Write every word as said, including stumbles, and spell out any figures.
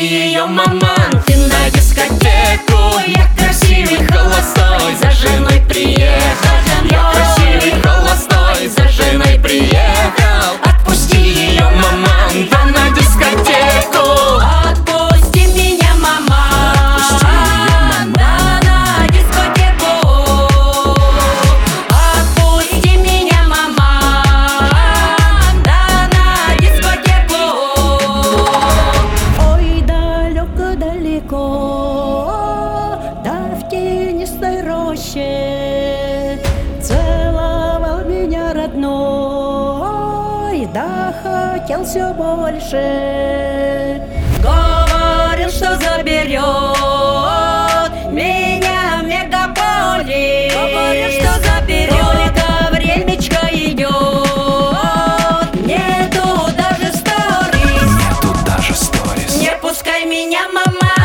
ее, маман. Ты на дискотеку, я красивый холостой, за женой приехал. Я красивый холостой, за женой приехал. Отпусти ее, маман, я на дискотеку. Отпусти меня, маман, да, на дискотеку. Отпусти меня, маман, да, на дискотеку. Ой, далеко-далеко, да в тенистой роще целовал меня родной, да хотел все больше. Говорил, что заберет меня в мегаполе. Говорил, что заберет, только времечко идет. Нету даже сторис, Нету даже сторис. не пускай меня, мама.